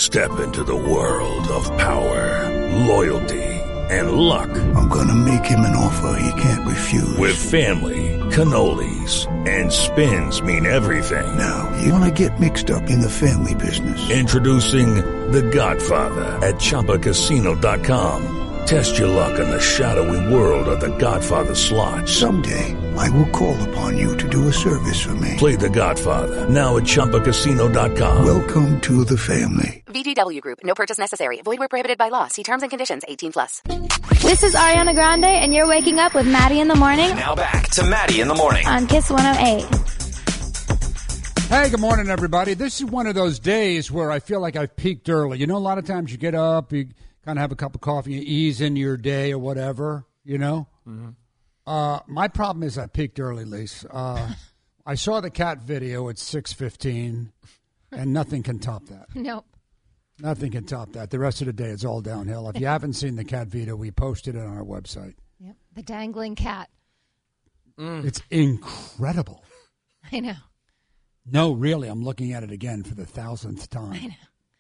Step into the world of power, loyalty, and luck. I'm gonna make him an offer he can't refuse. With family, cannolis, and spins mean everything. Now, you wanna get mixed up in the family business. Introducing The Godfather at ChumbaCasino.com. Test your luck in the shadowy world of The Godfather slot. Someday, I will call upon you to do a service for me. Play The Godfather now at ChumbaCasino.com. Welcome to the family. VGW Group. No purchase necessary. Void where prohibited by law. See terms and conditions. 18+. This is Ariana Grande, and you're waking up with Maddie in the morning. Now back to Maddie in the morning on Kiss 108. Hey, good morning, everybody. This is one of those days where I feel like I've peaked early. You know, a lot of times you get up, you kind of have a cup of coffee, you ease into your day or whatever, you know? Mm-hmm. My problem is I peaked early, Lise. I saw the cat video at 6:15, and nothing can top that. Nope. Nothing can top that. The rest of the day, it's all downhill. If you haven't seen the cat video, we posted it on our website. Yep. The dangling cat. It's incredible. I know. No, really, I'm looking at it again for the 1,000th time. I know.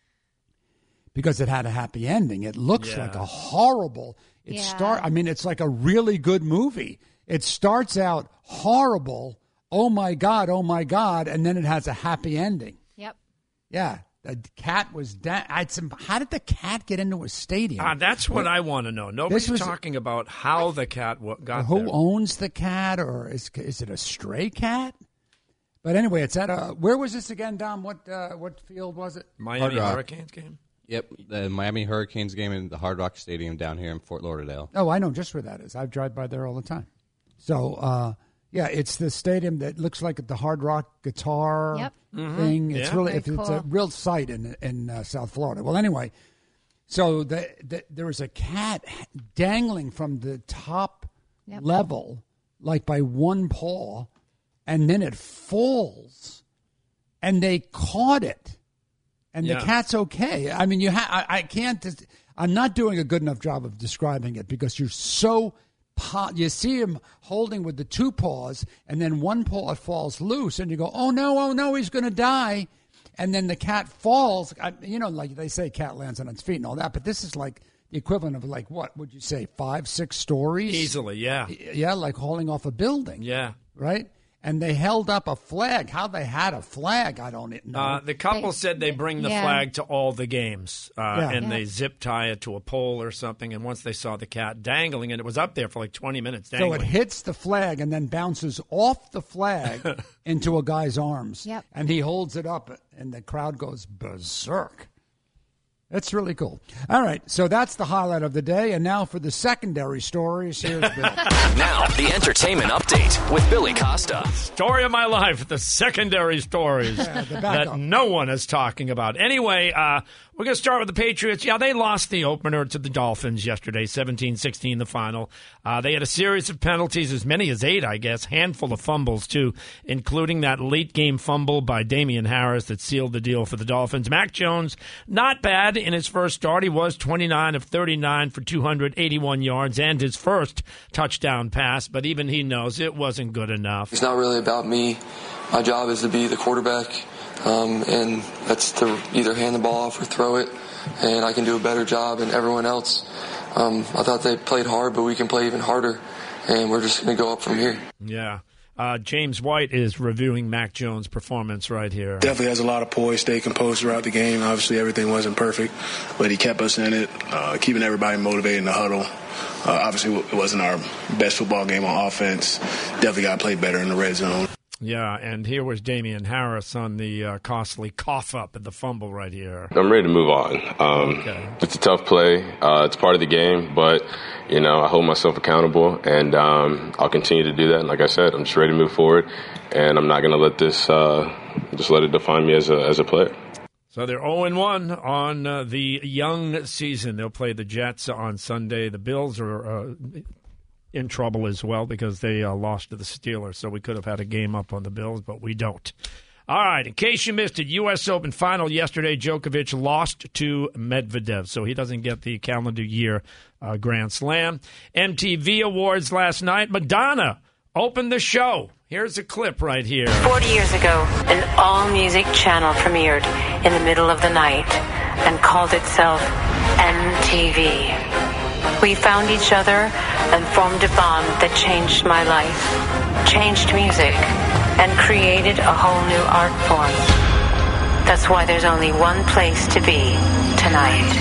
Because it had a happy ending. It looks like a horrible. It's like a really good movie. It starts out horrible. Oh my God, and then it has a happy ending. Yep. Yeah. The cat was how did the cat get into a stadium? That's what I want to know. Nobody's talking about how the cat got who there. Who owns the cat, or is it a stray cat? But anyway, it's at where was this again, Dom? What field was it? Miami Hurricanes game? Yep, the Miami Hurricanes game in the Hard Rock Stadium down here in Fort Lauderdale. Oh, I know just where that is. I drive by there all the time. So, it's the stadium that looks like the Hard Rock guitar thing. It's really cool. It's a real sight in South Florida. Well, anyway, so there was a cat dangling from the top level, like by one paw, and then it falls, and they caught it. And the cat's okay. I mean, I can't. I'm not doing a good enough job of describing it because you're so. You see him holding with the two paws, and then one paw falls loose, and you go, "Oh no, he's going to die!" And then the cat falls. Like they say, cat lands on its feet and all that. But this is like the equivalent of like what would you say, 5-6 stories easily? Yeah, like hauling off a building. Yeah, right. And they held up a flag. How they had a flag, I don't know. The couple said they bring the flag to all the games, and they zip tie it to a pole or something. And once they saw the cat dangling, and it was up there for like 20 minutes dangling. So it hits the flag and then bounces off the flag into a guy's arms. Yep. And he holds it up, and the crowd goes berserk. It's really cool. All right, so that's the highlight of the day. And now for the secondary stories, here's Bill. Now, the entertainment update with Billy Costa. Story of my life, the secondary stories that no one is talking about. Anyway, we're going to start with the Patriots. Yeah, they lost the opener to the Dolphins yesterday, 17-16 the final. They had a series of penalties, as many as 8, I guess, handful of fumbles, too, including that late-game fumble by Damian Harris that sealed the deal for the Dolphins. Mac Jones, not bad in his first start. He was 29 of 39 for 281 yards and his first touchdown pass, but even he knows it wasn't good enough. It's not really about me. My job is to be the quarterback, and that's to either hand the ball off or throw it, and I can do a better job than everyone else. I thought they played hard, but we can play even harder, and we're just going to go up from here. Yeah. James White is reviewing Mac Jones' performance right here. Definitely has a lot of poise, stayed composed throughout the game. Obviously, everything wasn't perfect, but he kept us in it, keeping everybody motivated in the huddle. Obviously, it wasn't our best football game on offense. Definitely got to play better in the red zone. Yeah, and here was Damian Harris on the costly cough-up at the fumble right here. I'm ready to move on. It's a tough play. It's part of the game, but, I hold myself accountable, and I'll continue to do that. And like I said, I'm just ready to move forward, and I'm not going to let this just let it define me as a player. So they're 0-1 on the young season. They'll play the Jets on Sunday. The Bills are in trouble as well because they lost to the Steelers. So we could have had a game up on the Bills, but we don't. All right, in case you missed it, U.S. Open final yesterday, Djokovic lost to Medvedev, so he doesn't get the calendar year Grand Slam. MTV Awards last night, Madonna opened the show. Here's a clip right here. 40 years ago, an all-music channel premiered in the middle of the night. and called itself MTV. We found each other and formed a bond that changed my life, changed music, and created a whole new art form. That's why there's only one place to be tonight.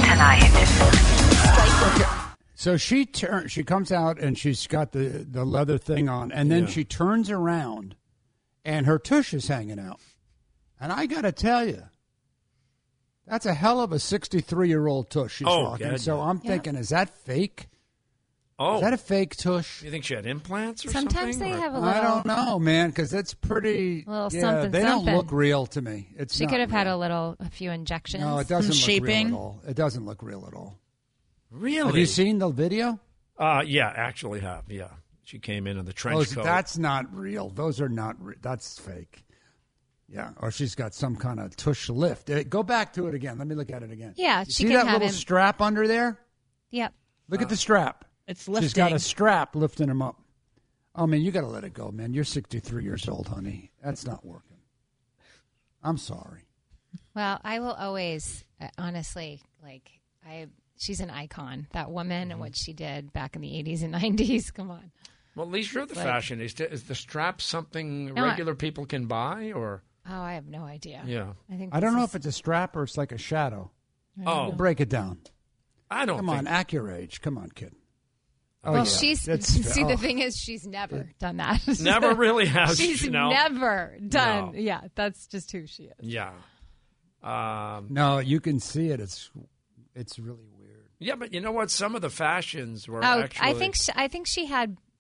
Okay. So she comes out and she's got the leather thing on, and then she turns around and her tush is hanging out. And I got to tell you, that's a hell of a 63-year-old tush she's rocking. God, so I'm thinking, is that fake? Oh. Is that a fake tush? You think she had implants or Sometimes something? they have a little. I don't know, man, because it's pretty. Something. They don't look real to me. She could have had a few injections. No, it doesn't Some look real shaping. at all. It doesn't look real at all. Really? Have you seen the video? Yeah, actually have. Yeah, she came in the trench coat. That's not real. Those are not. That's fake. Yeah, or she's got some kind of tush lift. Go back to it again. Let me look at it again. Yeah, you she see can that have little him. strap under there? Yep. Look at the strap. It's lifting. She's got a strap lifting him up. Oh, man, you got to let it go, man. You're 63 years old, honey. That's not working. I'm sorry. Well, I will always, honestly, she's an icon, that woman, and what she did back in the 80s and 90s. Come on. Well, at least you're the fashionista. Is the strap something regular people can buy, or? Oh, I have no idea. Yeah. I don't know if it's a strap or it's like a shadow. Oh. Break it down. I don't Come think. on, act your age. Come on, kid. Oh, Well, yeah. the thing is, she's never done that. Never really has. She's never done. No. Yeah, that's just who she is. Yeah. No, you can see it. It's really weird. Yeah, but you know what? Some of the fashions were Oh, actually. I think she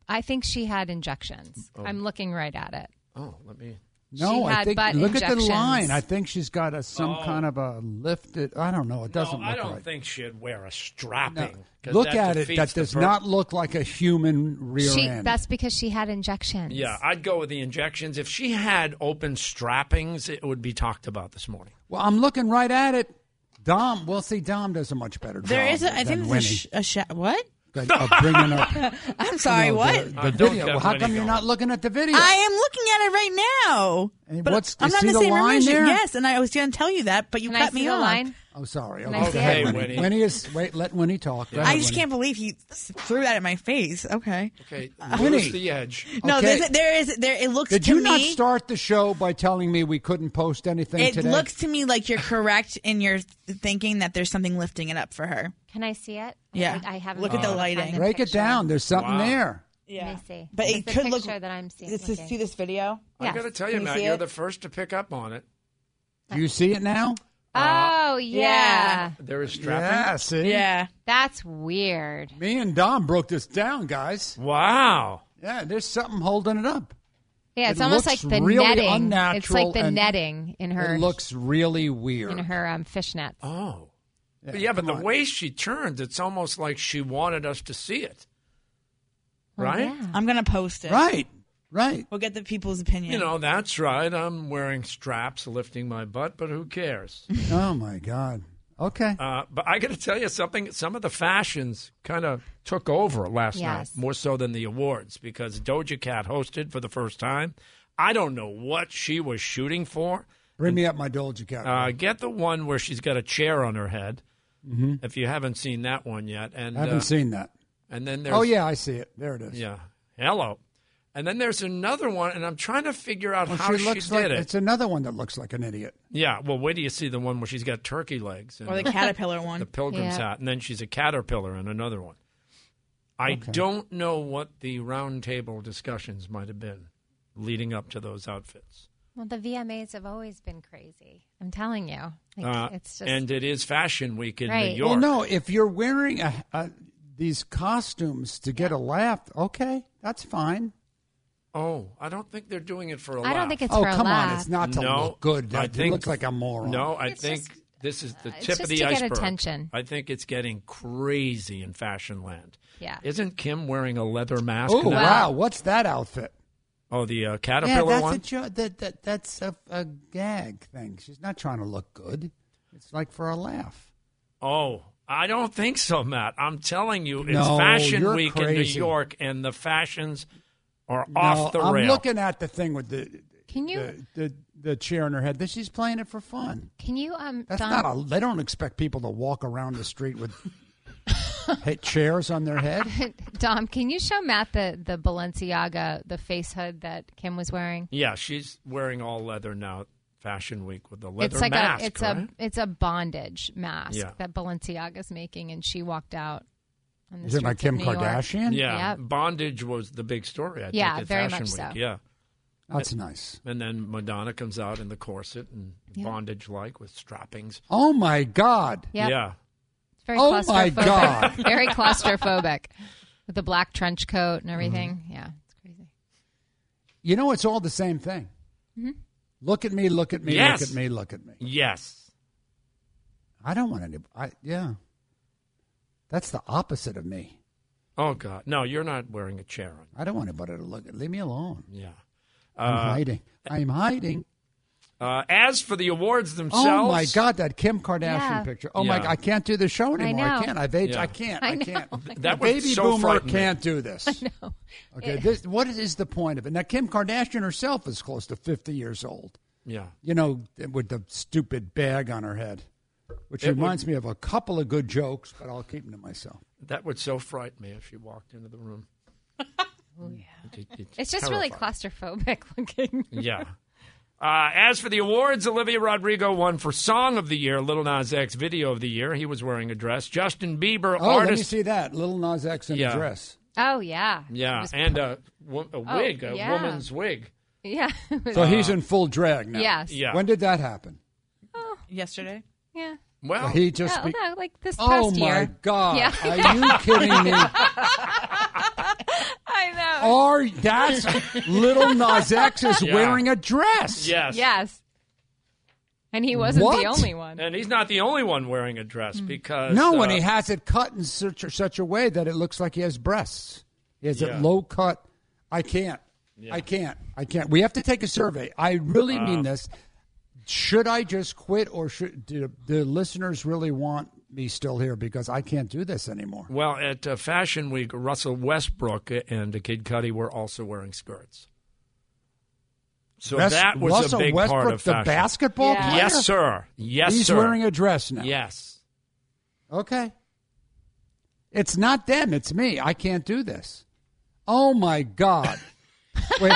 had injections. Oh. I'm looking right at it. Oh, let me. No, She I had think butt look at the injections. line. I think she's got some kind of a lifted. I don't know. It doesn't No, look I don't right. think she'd wear a strapping. 'cause Look that at it. defeats That the does not look like a human rear end. That's because she had injections. Yeah, I'd go with the injections. If she had open strappings, it would be talked about this morning. Well, I'm looking right at it. Dom, we'll see. Dom does a much better job. There is I than think Winnie. there's what? Bringing up. I'm sorry, No, what? The video. Well, how come you're not looking at the video? I am looking at it right now. And But what's- I'm you not see in the the same room line as you. there? Yes, and I was going to tell you that, but you Can I cut see me the off. line? Oh, sorry. Can I see Okay, it? Winnie. Winnie is. Wait, let Winnie talk. Go I ahead, just Winnie. can't believe he threw that at my face. Okay. Okay, Winnie. lose the edge. No, Okay. there is. It looks Did to you me. not start the show by telling me we couldn't post anything It today? looks to me like you're correct in your thinking that there's something lifting it up for her. Can I see it? Yeah. I haven't. Look at the lighting. Break it down. There's something Wow. there. Yeah. Let me see. But It's it the could look. picture that I'm seeing. See this video? I got to tell you, Can you Matt, see you're it? the first to pick up on it. Do you see it now? Oh, yeah. There is strapping. Yeah, see? Yeah. That's weird. Me and Dom broke this down, guys. Wow. Yeah, there's something holding it up. Yeah, it's It almost like looks the really netting. unnatural It's like the and netting in her. It looks really weird. in her fishnets. Oh. Yeah, But come the on. way she turned, it's almost like she wanted us to see it. Well, Right? yeah. I'm going to post it. Right. We'll get the people's opinion. You know, that's right. I'm wearing straps lifting my butt, but who cares? Oh, my God. Okay. But I got to tell you something. Some of the fashions kind of took over last night, Yes. more so than the awards, because Doja Cat hosted for the first time. I don't know what she was shooting for. Bring me up my Doja Cat. Get the one where she's got a chair on her head, if you haven't seen that one yet. And I haven't seen that. And then there's Oh, yeah, I see it. There it is. yeah, hello. And then there's another one, and I'm trying to figure out Well, how she looks did like, it. It's another one that looks like an idiot. Yeah, well, wait till you see the one where she's got turkey legs. And Or the caterpillar one. the pilgrim's Yeah. hat, and then she's a caterpillar in another one. I don't know what the round table discussions might have been leading up to those outfits. Well, the VMAs have always been crazy. I'm telling you. Like, it's just. And it is Fashion Week in Right. New York. Well, no, if you're wearing these costumes to get a laugh, okay, that's fine. Oh, I don't think they're doing it for a I laugh. don't think it's Oh, for a come laugh. on, it's not to No, look good. I It think- looks like a moron. No, I It's think just- this is the it's tip of just the to get iceberg. attention. I think it's getting crazy in fashion land. Yeah. Isn't Kim wearing a leather mask? Oh, now? wow, what's that outfit? Oh, the Yeah, caterpillar that's one? that's a gag thing. She's not trying to look good. It's like for a laugh. Oh, I don't think so, Matt. I'm telling you, it's No, Fashion you're Week in New crazy. York, and the fashions are off the I'm rail. looking at the thing with the. Can you the chair in her head? That she's playing it for fun. Can you That's Dom, not a. They don't expect people to walk around the street with chairs on their head. Dom, can you show Matt the Balenciaga, the face hood that Kim was wearing? Yeah, she's wearing all leather now. Fashion Week with the leather It's like mask. it's a bondage mask Yeah. that Balenciaga's making, and she walked out on the Is it like streets of Kim New York. Kardashian? Yeah, Yep. bondage was the big story. I Yeah, think, at very Fashion much Week. so. Yeah, That's nice. and then Madonna comes out in the corset and Yeah. bondage-like with strappings. Oh my God! Yep. Yeah, It's very Oh, my claustrophobic. God. Very claustrophobic with the black trench coat and everything. Yeah, it's crazy. You know, it's all the same thing. Mhm. Look at me! Look at me! Yes. Look at me! Look at me! yes. I don't want any. Yeah, that's the opposite of me. Oh God, no, you're not wearing a chair on. I don't want anybody to look at. Leave me alone. Yeah. I'm hiding. I'm hiding. As for the awards themselves, Oh my God, that Kim Kardashian Yeah. picture. Oh my Yeah. God, I can't do the show anymore. I know. can't. I've aged. Yeah. I can't. I I know. can't. That A was baby so boomer frightening. can't do this. No. Okay, what is the point of it? Now, Kim Kardashian herself is close to 50 years old. yeah, You know, with the stupid bag on her head, which It reminds me of a couple of good jokes, but I'll keep them to myself. that would so frighten me if she walked into the room. Oh yeah. It's just really claustrophobic looking. Yeah. As for the awards, Olivia Rodrigo won for Song of the Year, Lil Nas X Video of the Year. He was wearing a dress. Justin Bieber, Oh, let me Artist. see that. Lil Nas X in Yeah. a dress. Oh yeah. Yeah, It was and a wig, a yeah. woman's wig. Yeah. it was- So he's in full drag now. Yes. Yeah. When did that happen? Yesterday. Yeah. Well, He just. Yeah, no, like this past Oh year. my God! Yeah. Are you kidding me? I know. That's Little Nas X is Yeah. wearing a dress. yes. Yes. And he wasn't What? the only one. And he's not the only one wearing a dress because No, and he has it cut in such a way that it looks like he has breasts. He has Yeah. it low cut. I can't. Yeah. I can't. We have to take a survey. I really mean this. Should I just quit, or do the listeners really want me still here? Because I can't do this anymore. Well, at Fashion Week, Russell Westbrook and Kid Cudi were also wearing skirts. So that was Russell a big Westbrook, part of the fashion. basketball Yeah. player? Yes, sir. Yes, He's sir. wearing a dress now. Yes. Okay. It's not them. It's me. I can't do this. Oh, my God. Wait.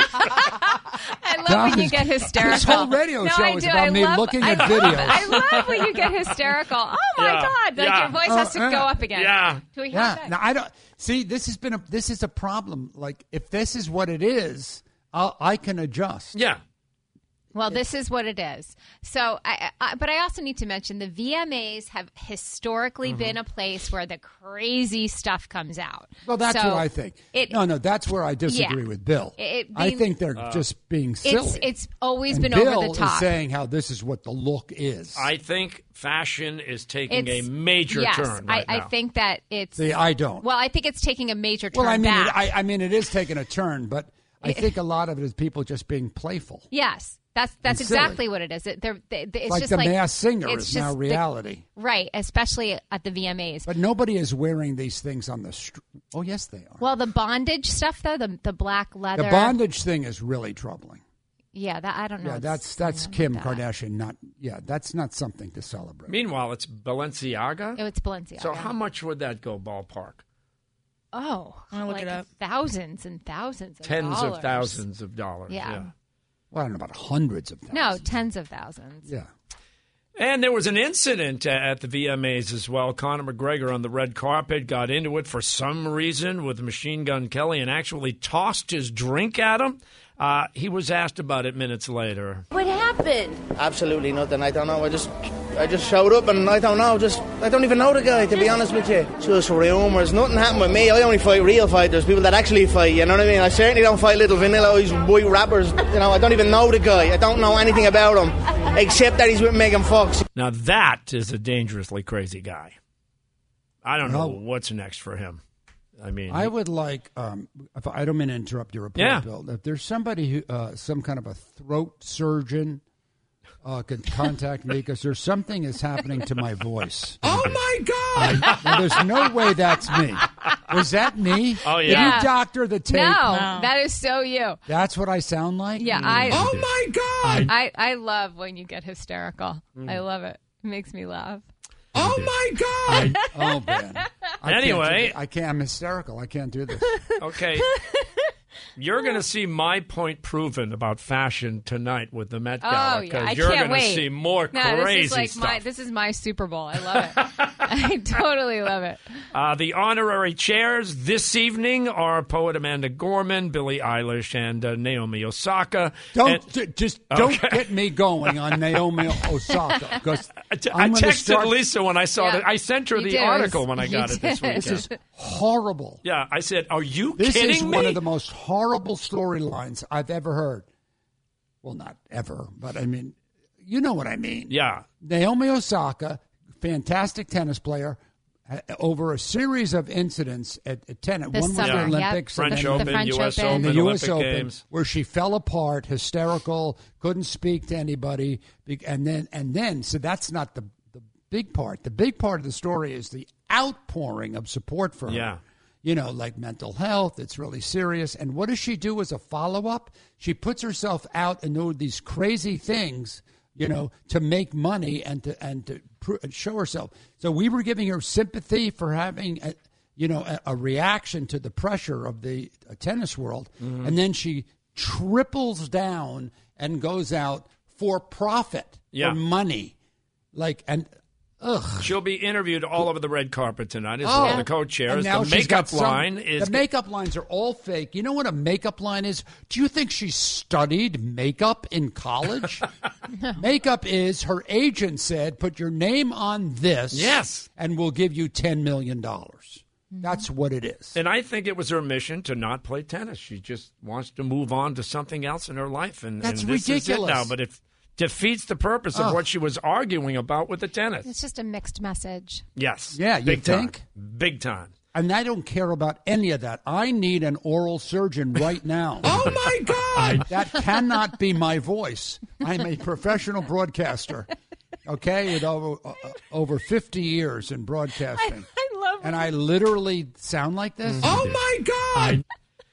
I love when you get hysterical. This whole radio No, show I is do. about I me love- looking I at love- videos. I love when you get hysterical. Oh my Yeah. God! Like Yeah. your voice has to go up again. Yeah. Do we have Yeah. that? Now, I don't see. This is a problem. Like, if this is what it is, I can adjust. Yeah. Well, this is what it is. So, but I also need to mention the VMAs have historically been a place where the crazy stuff comes out. Well, that's So what I think. it- No, that's where I disagree Yeah. with Bill. I being- think they're just being silly. It's always And been Bill over the top. is saying how this is what the look is. I think fashion is taking It's- a major yes, turn right I now. think that it's. See, I don't. Well, I think it's taking a major turn Well, I mean, back. I mean, it is taking a turn, but I think a lot of it is people just being playful. Yes, that's And exactly silly. what it is. It's Like just the like Masked Singer it's is now just reality. right? Especially at the VMAs. But nobody is wearing these things on the street. Oh, yes, they are. Well, the bondage stuff though, the black leather. The bondage thing is really troubling. Yeah, that I don't know. Yeah, what's that's going on Kim with that. Kardashian. That's not something to celebrate. Meanwhile, it's Balenciaga. It's Balenciaga. So how much would that go ballpark? Oh, I'm gonna look like it up. thousands and thousands of Tens dollars. of thousands of dollars. Yeah. Well, I don't know about hundreds of thousands. No, tens of thousands. Yeah. And there was an incident at the VMAs as well. Conor McGregor on the red carpet got into it for some reason with Machine Gun Kelly and actually tossed his drink at him. He was asked about it minutes later. What happened? Absolutely nothing. I don't know. I just showed up and I don't know. I don't even know the guy, to be honest with you. Just rumours. Nothing happened with me. I only fight real fighters, people that actually fight. You know what I mean? I certainly don't fight little vanilla eyes, white rappers. You know, I don't even know the guy. I don't know anything about him except that he's with Megan Fox. Now that is a dangerously crazy guy. I don't know what's next for him. I mean, I would like. If I don't mean to interrupt your report, Yeah. Bill. If there's somebody who, some kind of a throat surgeon, could contact me because there's something is happening to my voice. Oh, my God! There's no way that's me. Was that me? Oh, yeah. Did you doctor the tape? No, that is so you. That's what I sound like? Yeah, Oh, my God! I love when you get hysterical. I love it. It makes me laugh. Oh, my God! Oh, man. Anyway. I can't. I'm hysterical. I can't do this. Okay. You're going to see my point proven about fashion tonight with the Met Gala. Oh, yeah. I you're can't going to see more crazy stuff. This is my Super Bowl. I love it. I totally love it. The honorary chairs this evening are poet Amanda Gorman, Billie Eilish, and Naomi Osaka. Don't get me going on Naomi Osaka. Because I texted Lisa when I saw that. I sent her the article when I got it this weekend. This is horrible. Yeah, I said, are you kidding me? This is one of the most horrible storylines I've ever heard. Well, not ever, but I mean, you know what I mean. Yeah. Naomi Osaka, fantastic tennis player, over a series of incidents at tennis. One was the Olympics. French Open, U.S. Open, the U.S. Olympic Open, Games. where she fell apart, hysterical, couldn't speak to anybody. And then, so that's not the big part. The big part of the story is the outpouring of support for her. Yeah. You know, like mental health, it's really serious. And what does she do as a follow-up? She puts herself out and do these crazy things, you know, to make money and to show herself. So we were giving her sympathy for having, a reaction to the pressure of the tennis world. Mm-hmm. And then she triples down and goes out for profit, for money. She'll be interviewed all over the red carpet tonight as one of the co-chairs. The makeup line is... The makeup lines are all fake. You know what a makeup line is? Do you think she studied makeup in college? No. Makeup is, her agent said, put your name on this. Yes. And we'll give you $10 million. That's what it is. And I think it was her mission to not play tennis. She just wants to move on to something else in her life. And that's this ridiculous. Is it now, but it defeats the purpose of what she was arguing about with the tennis. It's just a mixed message. Yes. Yeah, you think? Big time. And I don't care about any of that. I need an oral surgeon right now. Oh, my God! That cannot be my voice. I'm a professional broadcaster, okay, with over 50 years in broadcasting. I love it. And I literally sound like this? Oh, my God!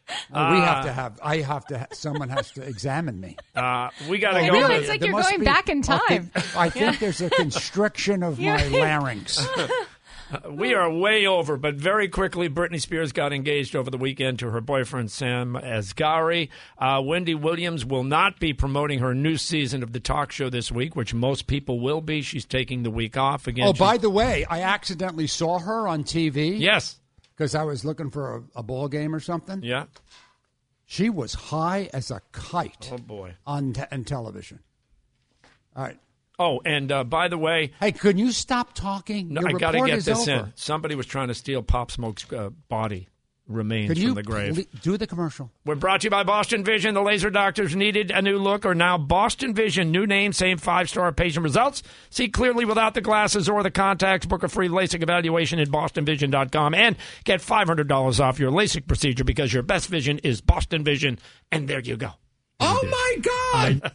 Someone has to examine me. We got to go. No, it's like you're going back in time. I think there's a constriction of my larynx. We are way over, but very quickly, Britney Spears got engaged over the weekend to her boyfriend, Sam Asghari. Wendy Williams will not be promoting her new season of the talk show this week, which most people will be. She's taking the week off again. Oh, by the way, I accidentally saw her on TV. Yes. Because I was looking for a ball game or something. Yeah. She was high as a kite. Oh, boy. On television. All right. Oh, and by the way... Hey, can you stop talking? No, I got to get this in. Somebody was trying to steal Pop Smoke's body remains from the grave. Do the commercial. We're brought to you by Boston Vision. The laser doctors needed a new look are now Boston Vision. New name, same 5-star patient results. See clearly without the glasses or the contacts. Book a free LASIK evaluation at bostonvision.com and get $500 off your LASIK procedure because your best vision is Boston Vision. And there you go. Oh, my God!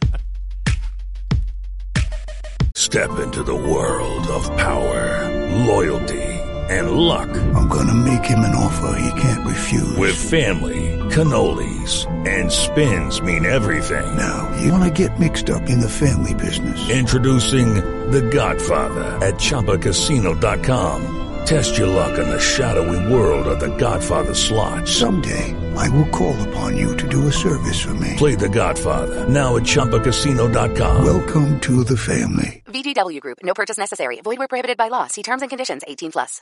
Step into the world of power, loyalty, and luck. I'm going to make him an offer he can't refuse. With family, cannolis, and spins mean everything. Now, you want to get mixed up in the family business. Introducing The Godfather at ChumbaCasino.com. Test your luck in the shadowy world of The Godfather slot. Someday, I will call upon you to do a service for me. Play The Godfather now at ChumbaCasino.com. Welcome to the family. VGW Group. No purchase necessary. Void where prohibited by law. See terms and conditions. 18+.